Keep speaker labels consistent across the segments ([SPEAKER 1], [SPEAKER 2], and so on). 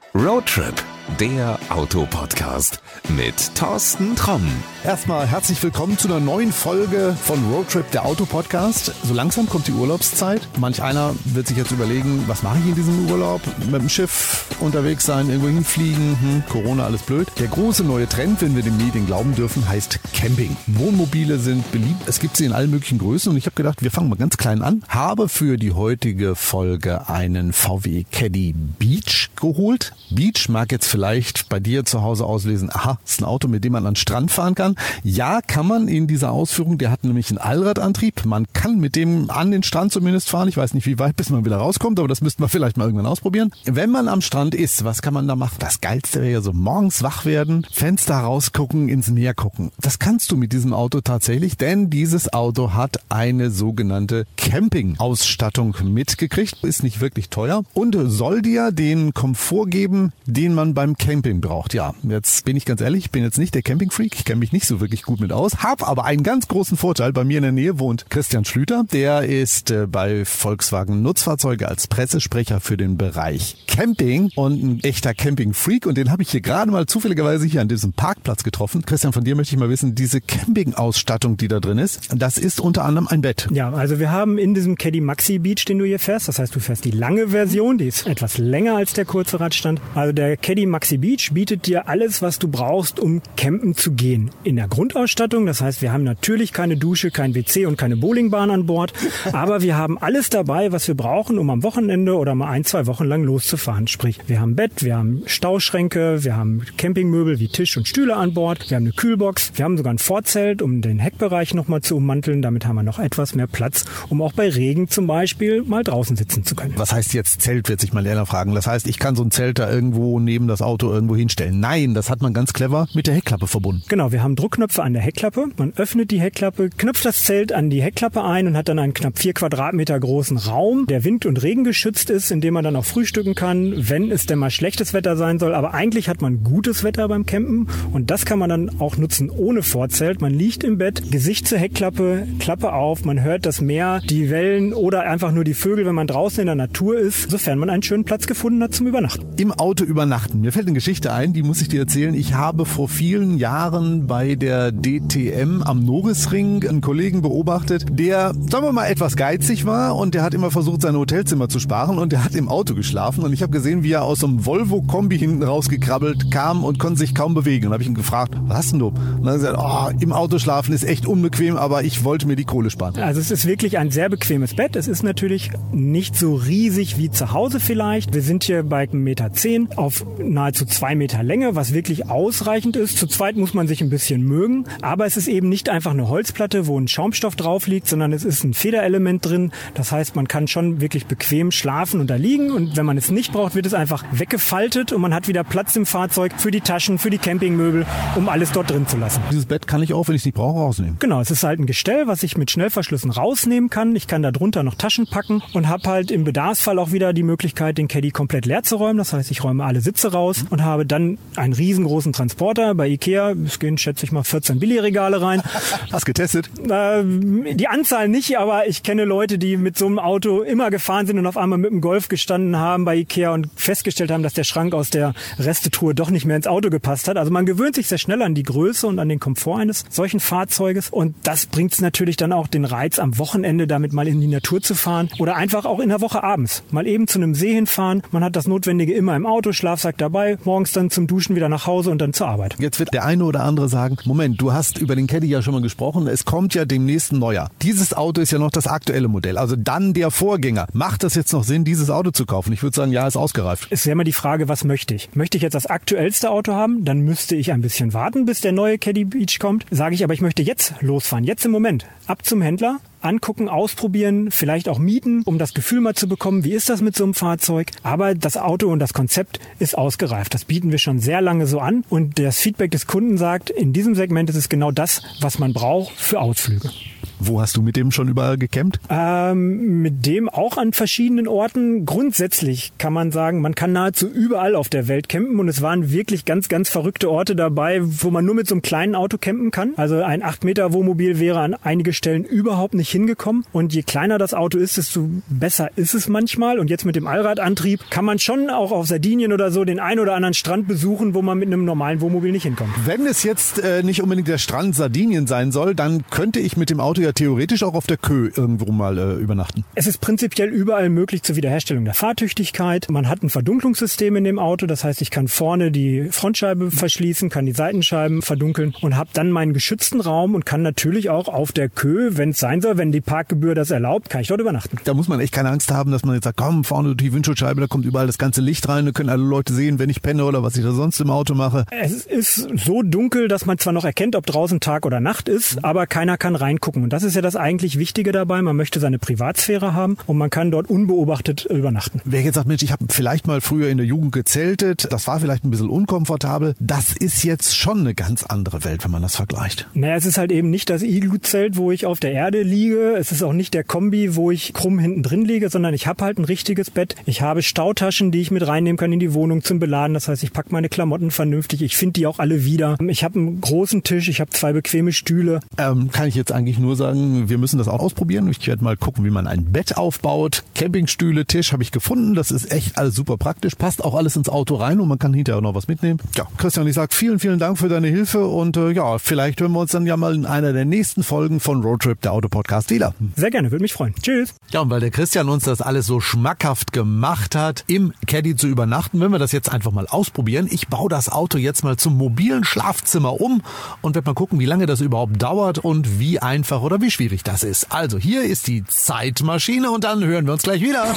[SPEAKER 1] Roadtrip, der Autopodcast mit Thorsten Tromm.
[SPEAKER 2] Erstmal herzlich willkommen zu einer neuen Folge von Roadtrip, der Autopodcast. So langsam kommt die Urlaubszeit. Manch einer wird sich jetzt überlegen, was mache ich in diesem Urlaub? Mit dem Schiff unterwegs sein, irgendwo hinfliegen, Corona, alles blöd. Der große neue Trend, wenn wir den Medien glauben dürfen, heißt Camping. Wohnmobile sind beliebt. Es gibt sie in allen möglichen Größen und ich habe gedacht, wir fangen mal ganz klein an. Habe für die heutige Folge einen VW Caddy Beach geholt. Beach mag jetzt vielleicht bei dir zu Hause auslesen, aha, ist ein Auto, mit dem man an den Strand fahren kann. Ja, kann man in dieser Ausführung, der hat nämlich einen Allradantrieb. Man kann mit dem an den Strand zumindest fahren. Ich weiß nicht, wie weit, bis man wieder rauskommt, aber das müssten wir vielleicht mal irgendwann ausprobieren. Wenn man am Strand ist, was kann man da machen? Das Geilste wäre ja so morgens wach werden, Fenster rausgucken, ins Meer gucken. Das kannst du mit diesem Auto tatsächlich, denn dieses Auto hat eine sogenannte Camping-Ausstattung mitgekriegt. Ist nicht wirklich teuer und soll dir den Komfort geben, den man beim Camping braucht. Ja, jetzt bin ich ganz ehrlich, ich bin jetzt nicht der Camping-Freak, ich kenne mich nicht so wirklich gut mit aus, habe aber einen ganz großen Vorteil. Bei mir in der Nähe wohnt Christian Schlüter, der ist bei Volkswagen Nutzfahrzeuge als Pressesprecher für den Bereich Camping und ein echter Camping-Freak und den habe ich hier gerade mal zufälligerweise hier an diesem Parkplatz getroffen. Christian, von dir möchte ich mal wissen, diese Camping-Ausstattung, die da drin ist, das ist unter anderem ein Bett.
[SPEAKER 3] Ja, also wir haben in diesem Caddy Maxi Beach, den du hier fährst, das heißt, du fährst die lange Version, die ist etwas länger als der kurze Radstand. Also der Caddy Maxi Beach bietet dir alles, was du brauchst, um campen zu gehen. In der Grundausstattung, das heißt, wir haben natürlich keine Dusche, kein WC und keine Bowlingbahn an Bord, aber wir haben alles dabei, was wir brauchen, um am Wochenende oder mal 1-2 Wochen lang loszufahren. Sprich, wir haben Bett, wir haben Stauschränke, wir haben Campingmöbel wie Tisch und Stühle an Bord, wir haben eine Kühlbox, wir haben sogar ein Vorzelt, um den Heckbereich nochmal zu ummanteln. Damit haben wir noch etwas mehr Platz, um auch bei Regen zum Beispiel mal draußen sitzen zu können.
[SPEAKER 2] Was heißt jetzt Zelt, wird sich mal einer fragen. Das heißt, ich kann so ein Zelt da irgendwo neben das Auto irgendwo hinstellen. Nein, das hat man ganz clever mit der Heckklappe verbunden.
[SPEAKER 3] Genau, wir haben Druckknöpfe an der Heckklappe. Man öffnet die Heckklappe, knöpft das Zelt an die Heckklappe ein und hat dann einen knapp 4 Quadratmeter großen Raum, der wind- und regengeschützt ist, in dem man dann auch frühstücken kann, wenn es denn mal schlechtes Wetter sein soll. Aber eigentlich hat man gutes Wetter beim Campen und das kann man dann auch nutzen ohne Vorzelt. Man liegt im Bett, Gesicht zur Heckklappe, Klappe auf, man hört das Meer, die Wellen oder einfach nur die Vögel, wenn man draußen in der Natur ist, sofern man einen schönen Platz gefunden hat zum Übernachten.
[SPEAKER 2] Im Auto übernachten. Mir fällt eine Geschichte ein, die muss ich dir erzählen. Ich habe vor vielen Jahren bei der DTM am Norrisring einen Kollegen beobachtet, der, sagen wir mal, etwas geizig war und der hat immer versucht, sein Hotelzimmer zu sparen und der hat im Auto geschlafen und ich habe gesehen, wie er aus so einem Volvo-Kombi hinten rausgekrabbelt kam und konnte sich kaum bewegen. Und habe ich ihn gefragt, was hast denn du? Und dann hat er gesagt, im Auto schlafen ist echt unbequem, aber ich wollte mir die Kohle sparen.
[SPEAKER 3] Also es ist wirklich ein sehr bequemes Bett. Es ist natürlich nicht so riesig wie zu Hause vielleicht. Wir sind hier bei 1,10 Meter auf nahezu 2 Meter Länge, was wirklich ausreichend ist. Zu zweit muss man sich ein bisschen mögen, aber es ist eben nicht einfach eine Holzplatte, wo ein Schaumstoff drauf liegt, sondern es ist ein Federelement drin. Das heißt, man kann schon wirklich bequem schlafen und da liegen und wenn man es nicht braucht, wird es einfach weggefaltet und man hat wieder Platz im Fahrzeug für die Taschen, für die Campingmöbel, um alles dort drin zu lassen.
[SPEAKER 2] Dieses Bett kann ich auch, wenn ich es nicht brauche, rausnehmen.
[SPEAKER 3] Genau, es ist halt ein Gestell, was ich mit Schnellverschlüssen rausnehmen kann. Ich kann da drunter noch Taschen packen und habe halt im Bedarfsfall auch wieder die Möglichkeit, den Caddy komplett leer zu räumen. Das heißt, ich räume alle Sitze raus und habe dann einen riesengroßen Transporter. Bei Ikea, es gehen, schätze ich mal, 14 Billigregale rein.
[SPEAKER 2] Hast getestet?
[SPEAKER 3] Die Anzahl nicht, aber ich kenne Leute, die mit so einem Auto immer gefahren sind und auf einmal mit dem Golf gestanden haben bei Ikea und festgestellt haben, dass der Schrank aus der Restetruhe doch nicht mehr ins Auto gepasst hat. Also man gewöhnt sich sehr schnell an die Größe und an den Komfort eines solchen Fahrzeuges und das bringt es natürlich dann auch den Reiz, am Wochenende damit mal in die Natur zu fahren oder einfach auch in der Woche abends mal eben zu einem See hinfahren. Man hat das Notwendige immer im Auto, Schlafsack dabei, morgens dann zum Duschen wieder nach Hause und dann zur Arbeit.
[SPEAKER 2] Jetzt wird der eine oder andere sagen, Moment, du hast über den Caddy ja schon mal gesprochen, es kommt ja demnächst ein neuer. Dieses Auto ist ja noch das aktuelle Modell, also dann der Vorgänger. Macht das jetzt noch Sinn, dieses Auto zu kaufen? Ich würde sagen, ja, ist ausgereift.
[SPEAKER 3] Es ist ja immer die Frage, was möchte ich? Möchte ich jetzt das aktuellste Auto haben? Dann müsste ich ein bisschen warten, bis der neue Caddy Beach kommt. Sage ich aber, ich möchte jetzt losfahren, jetzt im Moment. Ab zum Händler, angucken, ausprobieren, vielleicht auch mieten, um das Gefühl mal zu bekommen, wie ist das mit so einem Fahrzeug. Aber das Auto und das Konzept ist ausgereift. Das bieten wir schon sehr lange so an und das Feedback des Kunden sagt, in diesem Segment ist es genau das, was man braucht für Ausflüge.
[SPEAKER 2] Wo hast du mit dem schon überall gecampt?
[SPEAKER 3] Mit dem auch an verschiedenen Orten. Grundsätzlich kann man sagen, man kann nahezu überall auf der Welt campen und es waren wirklich ganz, ganz verrückte Orte dabei, wo man nur mit so einem kleinen Auto campen kann. Also ein 8-Meter-Wohnmobil wäre an einige Stellen überhaupt nicht hingekommen und je kleiner das Auto ist, desto besser ist es manchmal. Und jetzt mit dem Allradantrieb kann man schon auch auf Sardinien oder so den einen oder anderen Strand besuchen, wo man mit einem normalen Wohnmobil nicht hinkommt.
[SPEAKER 2] Wenn es jetzt nicht unbedingt der Strand Sardinien sein soll, dann könnte ich mit dem Auto ja theoretisch auch auf der Kö irgendwo mal übernachten.
[SPEAKER 3] Es ist prinzipiell überall möglich zur Wiederherstellung der Fahrtüchtigkeit. Man hat ein Verdunklungssystem in dem Auto, das heißt, ich kann vorne die Frontscheibe verschließen, kann die Seitenscheiben verdunkeln und habe dann meinen geschützten Raum und kann natürlich auch auf der Kö, wenn es sein soll, wenn die Parkgebühr das erlaubt, kann ich dort übernachten.
[SPEAKER 2] Da muss man echt keine Angst haben, dass man jetzt sagt, komm, vorne die Windschutzscheibe, da kommt überall das ganze Licht rein, da können alle Leute sehen, wenn ich penne oder was ich da sonst im Auto mache.
[SPEAKER 3] Es ist so dunkel, dass man zwar noch erkennt, ob draußen Tag oder Nacht ist, aber keiner kann reingucken. Und das ist ja das eigentlich Wichtige dabei. Man möchte seine Privatsphäre haben und man kann dort unbeobachtet übernachten.
[SPEAKER 2] Wer jetzt sagt, Mensch, ich habe vielleicht mal früher in der Jugend gezeltet, das war vielleicht ein bisschen unkomfortabel, das ist jetzt schon eine ganz andere Welt, wenn man das vergleicht.
[SPEAKER 3] Naja, es ist halt eben nicht das Igloo-Zelt, wo ich auf der Erde liege. Es ist auch nicht der Kombi, wo ich krumm hinten drin liege, sondern ich habe halt ein richtiges Bett. Ich habe Stautaschen, die ich mit reinnehmen kann in die Wohnung zum Beladen. Das heißt, ich packe meine Klamotten vernünftig. Ich finde die auch alle wieder. Ich habe einen großen Tisch, ich habe 2 bequeme Stühle.
[SPEAKER 2] Kann ich jetzt eigentlich nur sagen, wir müssen das auch ausprobieren. Ich werde mal gucken, wie man ein Bett aufbaut. Campingstühle, Tisch habe ich gefunden. Das ist echt alles super praktisch. Passt auch alles ins Auto rein und man kann hinterher noch was mitnehmen. Ja, Christian, ich sage vielen, vielen Dank für deine Hilfe und ja, vielleicht hören wir uns dann ja mal in einer der nächsten Folgen von Roadtrip, der Autopodcast, wieder.
[SPEAKER 3] Sehr gerne, würde mich freuen. Tschüss.
[SPEAKER 2] Ja, und weil der Christian uns das alles so schmackhaft gemacht hat, im Caddy zu übernachten, wenn wir das jetzt einfach mal ausprobieren. Ich baue das Auto jetzt mal zum mobilen Schlafzimmer um und werde mal gucken, wie lange das überhaupt dauert und wie einfach oder wie schwierig das ist. Also hier ist die Zeitmaschine und dann hören wir uns gleich wieder.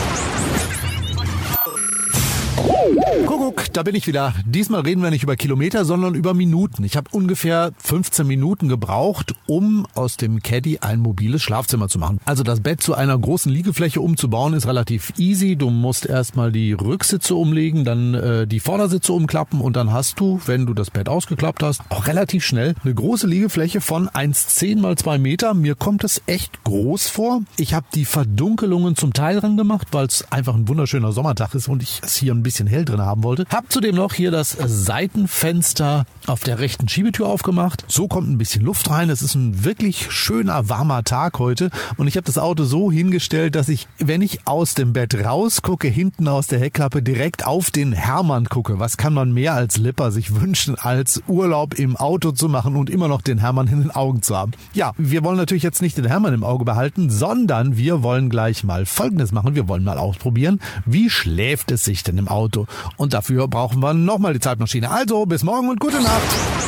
[SPEAKER 2] Kuckuck, da bin ich wieder. Diesmal reden wir nicht über Kilometer, sondern über Minuten. Ich habe ungefähr 15 Minuten gebraucht, um aus dem Caddy ein mobiles Schlafzimmer zu machen. Also das Bett zu einer großen Liegefläche umzubauen ist relativ easy. Du musst erstmal die Rücksitze umlegen, dann die Vordersitze umklappen und dann hast du, wenn du das Bett ausgeklappt hast, auch relativ schnell eine große Liegefläche von 1,10 mal 2 Meter. Mir kommt es echt groß vor. Ich habe die Verdunkelungen zum Teil dran gemacht, weil es einfach ein wunderschöner Sommertag ist und ich es hier ein bisschen hell drin haben wollte. Hab zudem noch hier das Seitenfenster auf der rechten Schiebetür aufgemacht. So kommt ein bisschen Luft rein. Es ist ein wirklich schöner, warmer Tag heute und ich habe das Auto so hingestellt, dass ich, wenn ich aus dem Bett rausgucke, hinten aus der Heckklappe direkt auf den Hermann gucke. Was kann man mehr als Lipper sich wünschen, als Urlaub im Auto zu machen und immer noch den Hermann in den Augen zu haben? Ja, wir wollen natürlich jetzt nicht den Hermann im Auge behalten, sondern wir wollen gleich mal Folgendes machen. Wir wollen mal ausprobieren, wie schläft es sich denn im Auto? Und dafür brauchen wir nochmal die Zeitmaschine. Also, bis morgen und gute Nacht.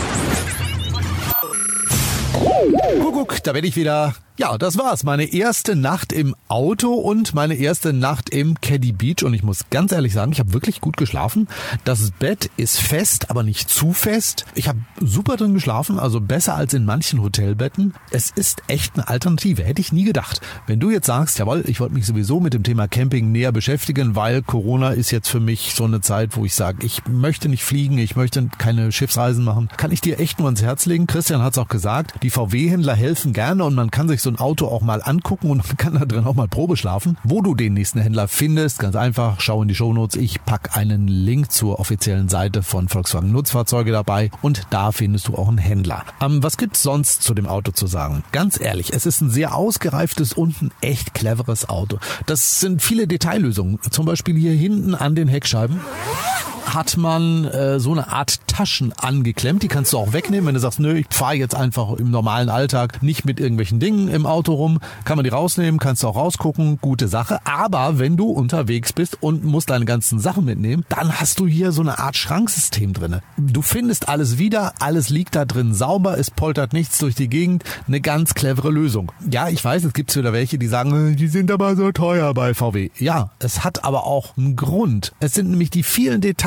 [SPEAKER 2] Kuckuck, da bin ich wieder. Ja, das war's. Meine erste Nacht im Auto und meine erste Nacht im Caddy Beach. Und ich muss ganz ehrlich sagen, ich habe wirklich gut geschlafen. Das Bett ist fest, aber nicht zu fest. Ich habe super drin geschlafen, also besser als in manchen Hotelbetten. Es ist echt eine Alternative. Hätte ich nie gedacht. Wenn du jetzt sagst, jawohl, ich wollte mich sowieso mit dem Thema Camping näher beschäftigen, weil Corona ist jetzt für mich so eine Zeit, wo ich sage, ich möchte nicht fliegen, ich möchte keine Schiffsreisen machen, kann ich dir echt nur ans Herz legen. Christian hat es auch gesagt, die VW-Händler helfen gerne und man kann sich so ein Auto auch mal angucken und man kann da drin auch mal Probe schlafen. Wo du den nächsten Händler findest, ganz einfach, schau in die Shownotes. Ich packe einen Link zur offiziellen Seite von Volkswagen Nutzfahrzeuge dabei und da findest du auch einen Händler. Was gibt's sonst zu dem Auto zu sagen? Ganz ehrlich, es ist ein sehr ausgereiftes und ein echt cleveres Auto. Das sind viele Detaillösungen. Zum Beispiel hier hinten an den Heckscheiben hat man so eine Art Taschen angeklemmt. Die kannst du auch wegnehmen, wenn du sagst, nö, ich fahre jetzt einfach im normalen Alltag nicht mit irgendwelchen Dingen im Auto rum. Kann man die rausnehmen, kannst du auch rausgucken, gute Sache. Aber wenn du unterwegs bist und musst deine ganzen Sachen mitnehmen, dann hast du hier so eine Art Schranksystem drin. Du findest alles wieder, alles liegt da drin sauber, es poltert nichts durch die Gegend. Eine ganz clevere Lösung. Ja, ich weiß, es gibt wieder welche, die sagen, die sind aber so teuer bei VW. Ja, es hat aber auch einen Grund. Es sind nämlich die vielen Details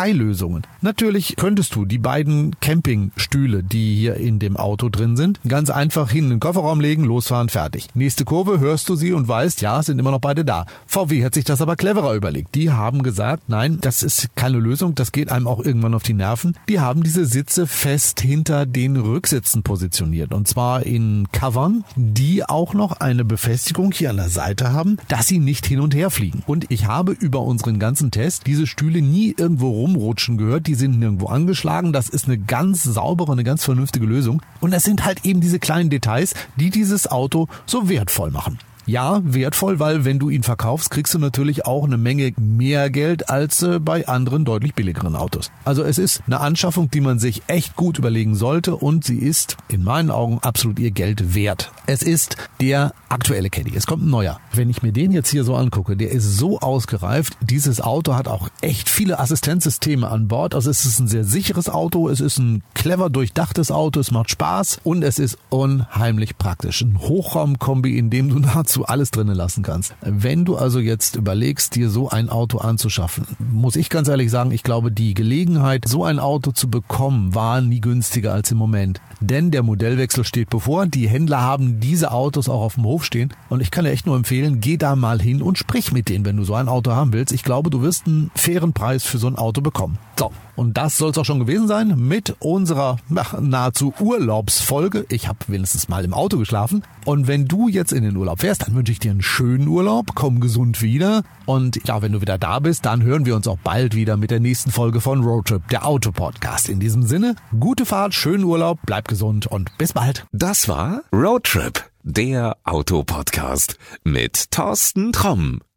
[SPEAKER 2] Detaillösungen. Natürlich könntest du die beiden Campingstühle, die hier in dem Auto drin sind, ganz einfach hin in den Kofferraum legen, losfahren, fertig. Nächste Kurve, hörst du sie und weißt, ja, sind immer noch beide da. VW hat sich das aber cleverer überlegt. Die haben gesagt, nein, das ist keine Lösung, das geht einem auch irgendwann auf die Nerven. Die haben diese Sitze fest hinter den Rücksitzen positioniert und zwar in Covern, die auch noch eine Befestigung hier an der Seite haben, dass sie nicht hin und her fliegen. Und ich habe über unseren ganzen Test diese Stühle nie irgendwo rumrutschen gehört, die sind nirgendwo angeschlagen. Das ist eine ganz saubere, eine ganz vernünftige Lösung. Und es sind halt eben diese kleinen Details, die dieses Auto so wertvoll machen. Ja, wertvoll, weil wenn du ihn verkaufst, kriegst du natürlich auch eine Menge mehr Geld als bei anderen deutlich billigeren Autos. Also es ist eine Anschaffung, die man sich echt gut überlegen sollte und sie ist in meinen Augen absolut ihr Geld wert. Es ist der aktuelle Caddy. Es kommt ein neuer. Wenn ich mir den jetzt hier so angucke, der ist so ausgereift. Dieses Auto hat auch echt viele Assistenzsysteme an Bord. Also es ist ein sehr sicheres Auto. Es ist ein clever durchdachtes Auto. Es macht Spaß und es ist unheimlich praktisch. Ein Hochraumkombi, in dem du nahezu alles drinnen lassen kannst. Wenn du also jetzt überlegst, dir so ein Auto anzuschaffen, muss ich ganz ehrlich sagen, ich glaube, die Gelegenheit, so ein Auto zu bekommen, war nie günstiger als im Moment. Denn der Modellwechsel steht bevor. Die Händler haben diese Autos auch auf dem Hof stehen. Und ich kann dir echt nur empfehlen, geh da mal hin und sprich mit denen, wenn du so ein Auto haben willst. Ich glaube, du wirst einen fairen Preis für so ein Auto bekommen. So, und das soll es auch schon gewesen sein mit unserer nahezu Urlaubsfolge. Ich habe wenigstens mal im Auto geschlafen. Und wenn du jetzt in den Urlaub fährst, dann wünsche ich dir einen schönen Urlaub. Komm gesund wieder. Und ja, wenn du wieder da bist, dann hören wir uns auch bald wieder mit der nächsten Folge von Roadtrip, der Autopodcast. In diesem Sinne, gute Fahrt, schönen Urlaub, bleib gesund und bis bald.
[SPEAKER 1] Das war Roadtrip, der Autopodcast mit Thorsten Tromm.